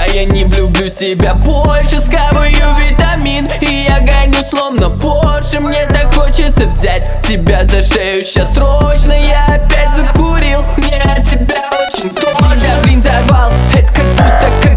я не влюблюсь в тебя больше. Схаваю витамин и я гоню словно Порше. Мне так хочется взять тебя за шею сейчас срочно. Я опять закурил, мне от тебя очень точно. Блин, взорвал, это как будто как